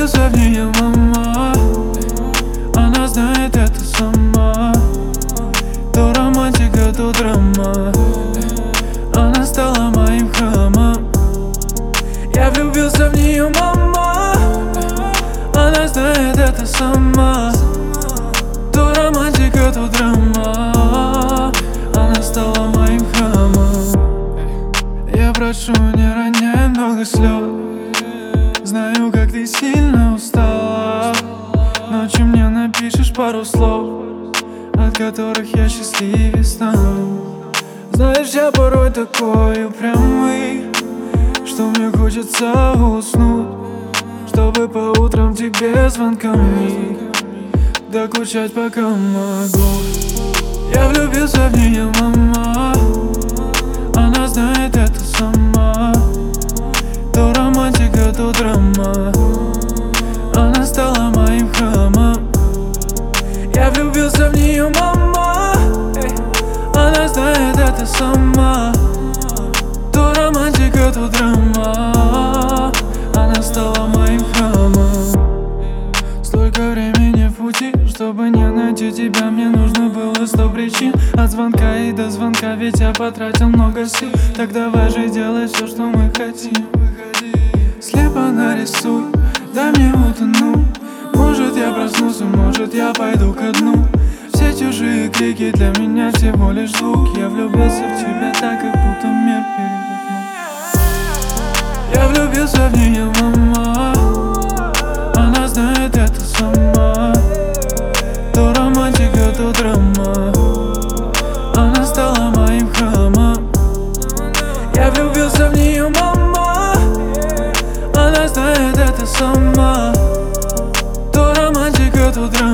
влюбился в нее, мама. Она знает это сама. То романтика, то драма. Она стала моим храмом. Я влюбился в нее, мама. Она знает это сама. То романтика, то драма. Она стала моим храмом. Я прошу, не роняй много слез. Знаю, как ты сильно устала. Ночью мне напишешь пару слов, от которых я счастливее стану. Знаешь, я порой такой упрямый, что мне хочется уснуть, чтобы по утрам тебе звонками докучать, пока могу. Я влюбился в нее, мама. Она знает это сама. То романтика, то драма. Она стала моим храмом. Я влюбился в нее, мама. Она знает это сама. То романтика, то драма. Она стала моим храмом. Столько времени в пути, чтобы не найти тебя, мне нужно было 100 причин. От звонка и до звонка, ведь я потратил много сил. Так давай же делай все, что мы хотим. Слепо нарисуй, дай мне утонуть. Может я проснусь, может я пойду ко дну. Все чужие крики для меня всего лишь звук. Я влюбился в тебя так, как будто мир перевернул. Я влюбился в нее, мама. Она знает это сама. То романтика, то драма. Она стала моим храмом. Я влюбился в нее, мама. Она знает это сама. То романтика, то драма.